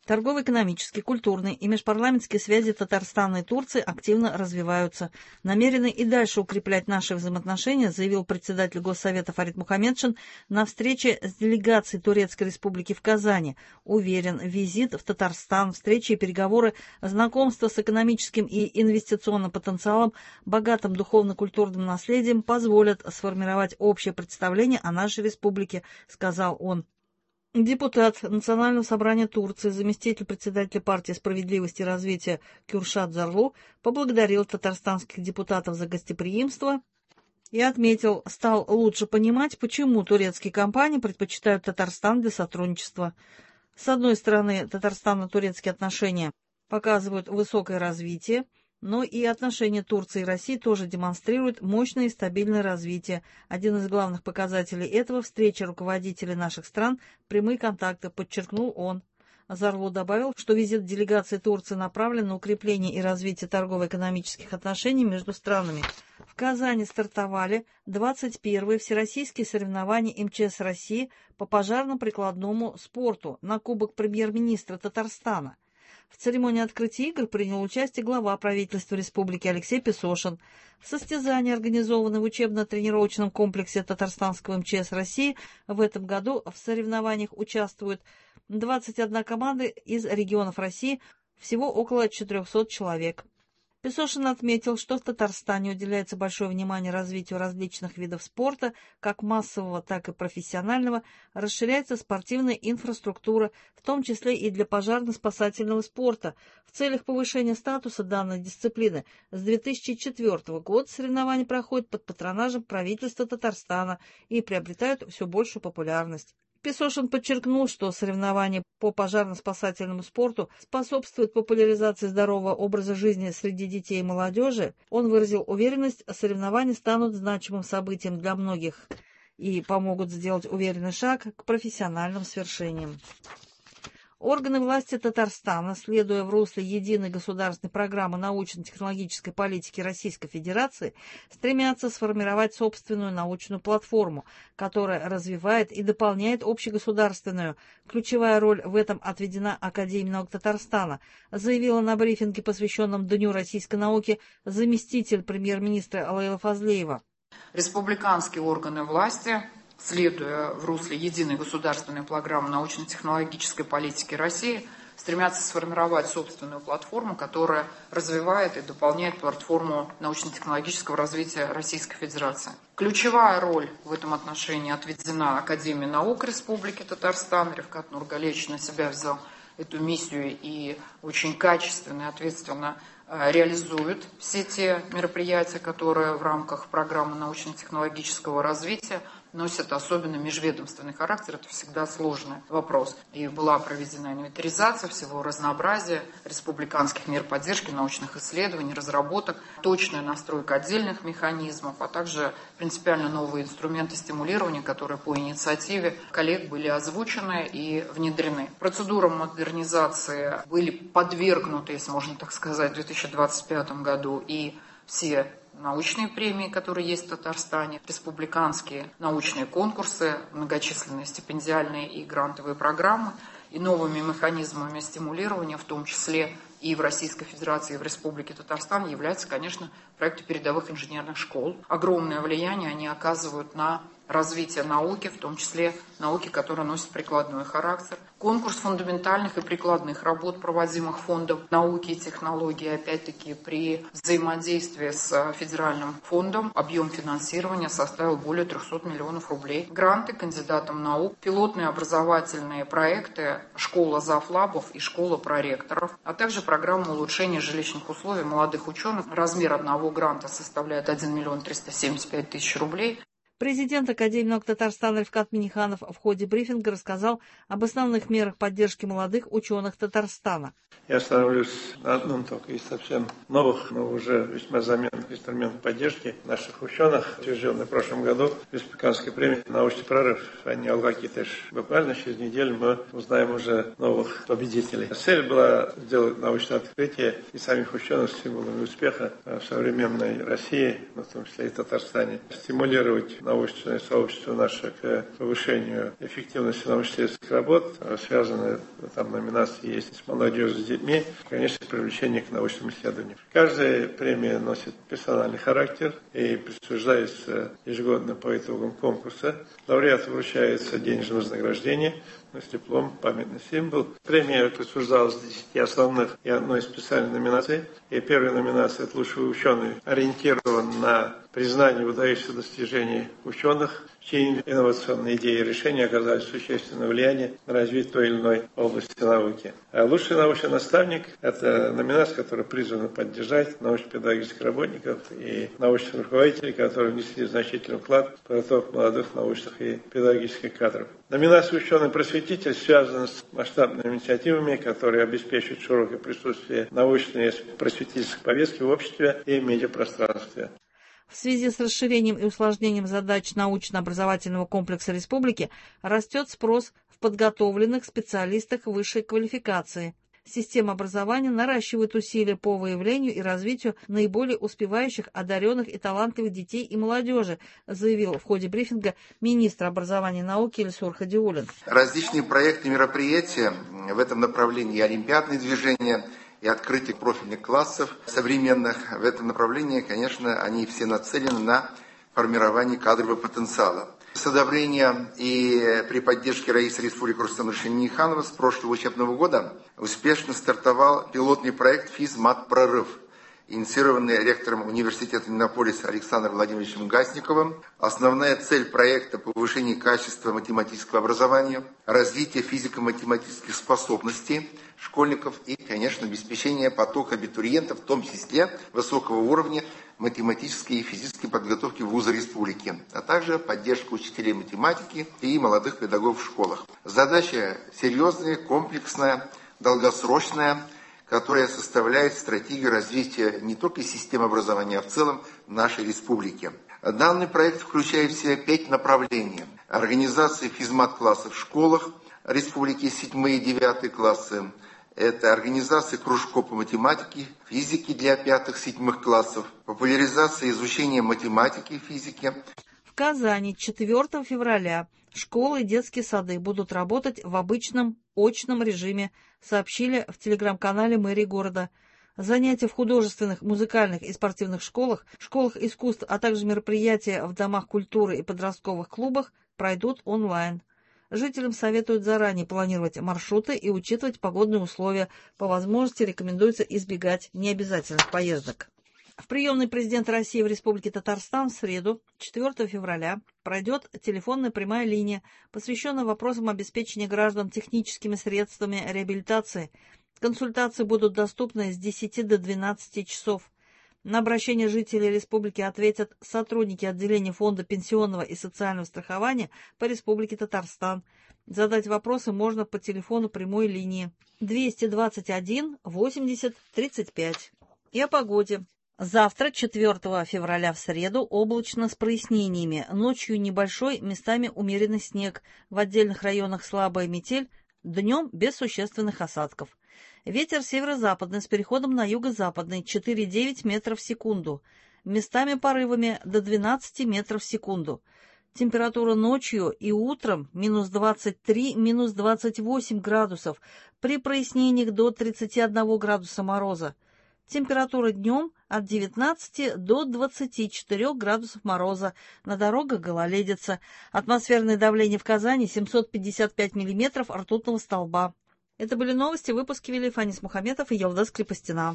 Торгово-экономические, культурные и межпарламентские связи Татарстана и Турции активно развиваются. Намерены и дальше укреплять наши взаимоотношения, заявил председатель Госсовета Фарид Мухаммедшин на встрече с делегацией Турецкой Республики в Казани. Уверен, визит в Татарстан, встречи и переговоры, знакомство с экономическим и инвестиционным потенциалом, богатым духовно-культурным наследием позволят сформировать общее представление о нашей республике, сказал он. Депутат Национального собрания Турции, заместитель председателя партии «Справедливость и развитие» Кюршат Зарлу поблагодарил татарстанских депутатов за гостеприимство и отметил, стал лучше понимать, почему турецкие компании предпочитают Татарстан для сотрудничества. С одной стороны, татарстано-турецкие отношения показывают высокое развитие, но и отношения Турции и России тоже демонстрируют мощное и стабильное развитие. Один из главных показателей этого – встреча руководителей наших стран, прямые контакты, подчеркнул он. Зарлу добавил, что визит делегации Турции направлен на укрепление и развитие торгово-экономических отношений между странами. В Казани стартовали 21-е всероссийские соревнования МЧС России по пожарно-прикладному спорту на Кубок премьер-министра Татарстана. В церемонии открытия игр принял участие глава правительства республики Алексей Песошин. Состязания, организованные в учебно-тренировочном комплексе Татарстанского МЧС России, в этом году в соревнованиях участвуют 21 команда из регионов России, всего около 400 человек. Песошин отметил, что в Татарстане уделяется большое внимание развитию различных видов спорта, как массового, так и профессионального, расширяется спортивная инфраструктура, в том числе и для пожарно-спасательного спорта. В целях повышения статуса данной дисциплины с 2004 года соревнования проходят под патронажем правительства Татарстана и приобретают все большую популярность. Песошин подчеркнул, что соревнования по пожарно-спасательному спорту способствуют популяризации здорового образа жизни среди детей и молодежи. Он выразил уверенность, соревнования станут значимым событием для многих и помогут сделать уверенный шаг к профессиональным свершениям. Органы власти Татарстана, следуя в русле единой государственной программы научно-технологической политики Российской Федерации, стремятся сформировать собственную научную платформу, которая развивает и дополняет общегосударственную. Ключевая роль в этом отведена Академии наук Татарстана, заявила на брифинге, посвященном Дню российской науки, заместитель премьер-министра Лейла Фазлеева. Республиканские органы власти, следуя в русле единой государственной программы научно-технологической политики России, стремятся сформировать собственную платформу, которая развивает и дополняет платформу научно-технологического развития Российской Федерации. Ключевая роль в этом отношении отведена Академии наук Республики Татарстан. Рифкат Нургалевич на себя взял эту миссию и очень качественно и ответственно реализует все те мероприятия, которые в рамках программы научно-технологического развития носят особенно межведомственный характер. Это всегда сложный вопрос. И была проведена инвентаризация всего разнообразия республиканских мер поддержки научных исследований, разработок, точная настройка отдельных механизмов, а также принципиально новые инструменты стимулирования, которые по инициативе коллег были озвучены и внедрены. Процедурам модернизации были подвергнуты, если можно так сказать, в 2025 году и все научные премии, которые есть в Татарстане, республиканские научные конкурсы, многочисленные стипендиальные и грантовые программы, и новыми механизмами стимулирования, в том числе и в Российской Федерации, и в Республике Татарстан, являются, конечно, проекты передовых инженерных школ. Огромное влияние они оказывают на развитие науки, в том числе науки, которые носят прикладной характер. Конкурс фундаментальных и прикладных работ, проводимых фондом науки и технологий, опять-таки при взаимодействии с федеральным фондом, объем финансирования составил более 300 миллионов рублей. Гранты кандидатам наук, пилотные образовательные проекты «Школа завлабов» и «Школа проректоров», а также программа улучшения жилищных условий молодых ученых. Размер одного гранта составляет 1 миллион 375 тысяч рублей. Президент Академии наук Татарстана Рифкат Миниханов в ходе брифинга рассказал об основных мерах поддержки молодых ученых Татарстана. Я остановлюсь на одном только из совсем новых, но уже весьма заметных инструментов поддержки наших ученых, утвержденный в прошлом году республиканской премией «Научный прорыв». Они Алгакитыш. Буквально через неделю мы узнаем уже новых победителей. Цель была сделать научное открытие и самих ученых символами успеха в современной России, в том числе и в Татарстане, стимулировать научное сообщество наше к повышению эффективности научно-исследовательских работ. Связаны там номинации есть с молодежью, с детьми, конечно, привлечение к научным исследованиям. Каждая премия носит персональный характер и присуждается ежегодно по итогам конкурса. Лауреату вручается денежное вознаграждение с диплом, памятный символ. Премия присуждалась 10 основных и одной специальной номинации. И первая номинация – это лучший ученый, ориентирован на признание выдающихся достижений ученых, чьи инновационные идеи и решения оказали существенное влияние на развитие той или иной области науки. А лучший научный наставник – это номинация, которая призвана поддержать научно-педагогических работников и научных руководителей, которые внесли значительный вклад в подготовку молодых научных и педагогических кадров. Номинация «Ученый-просветитель» связана с масштабными инициативами, которые обеспечивают широкое присутствие научной и просветительской повестки в обществе и медиапространстве. В связи с расширением и усложнением задач научно-образовательного комплекса республики растет спрос в подготовленных специалистах высшей квалификации. Система образования наращивает усилия по выявлению и развитию наиболее успевающих, одаренных и талантливых детей и молодежи, заявил в ходе брифинга министр образования и науки Ильсур Хадиуллин. Различные проекты и мероприятия в этом направлении, олимпиадные движения и открытие профильных классов современных в этом направлении, конечно, они все нацелены на формирование кадрового потенциала. С одобрения и при поддержке Раисы Республики Рустама Минниханова с прошлого учебного года успешно стартовал пилотный проект «Физмат-прорыв», инициированный ректором университета Иннополиса Александром Владимировичем Гасниковым. Основная цель проекта – повышение качества математического образования, развитие физико-математических способностей школьников и, конечно, обеспечение потока абитуриентов, в том числе высокого уровня математической и физической подготовки в вузы республики, а также поддержка учителей математики и молодых педагогов в школах. Задача серьезная, комплексная, долгосрочная, которая составляет стратегию развития не только системы образования, а в целом нашей республики. Данный проект включает в себя 5 направлений. Организация физмат-классов в школах республики 7 и 9 классы. Это организация кружков по математике, физике для 5-7 классов, популяризация изучения математики и физики. В Казани 4 февраля школы и детские сады будут работать в обычном очном режиме, сообщили в телеграм-канале мэрии города. Занятия в художественных, музыкальных и спортивных школах, школах искусств, а также мероприятия в домах культуры и подростковых клубах пройдут онлайн. Жителям советуют заранее планировать маршруты и учитывать погодные условия. По возможности рекомендуется избегать необязательных поездок. В приемной президента России в Республике Татарстан в среду, 4 февраля, пройдет телефонная прямая линия, посвященная вопросам обеспечения граждан техническими средствами реабилитации. Консультации будут доступны с 10 до 12 часов. На обращение жителей республики ответят сотрудники отделения Фонда пенсионного и социального страхования по Республике Татарстан. Задать вопросы можно по телефону прямой линии 221 80 35. И о погоде. Завтра, 4 февраля в среду, облачно с прояснениями. Ночью небольшой, местами умеренный снег. В отдельных районах слабая метель. Днем без существенных осадков. Ветер северо-западный с переходом на юго-западный 4,9 метров в секунду. Местами порывами до 12 метров в секунду. Температура ночью и утром минус 23, минус 28 градусов. При прояснениях до 31 градуса мороза. Температура днем от 19 до 24 градусов мороза. На дорогах гололедица. Атмосферное давление в Казани 755 миллиметров ртутного столба. Это были новости. Выпуски вели Фанис Мухаметов и Елдас Крепостина.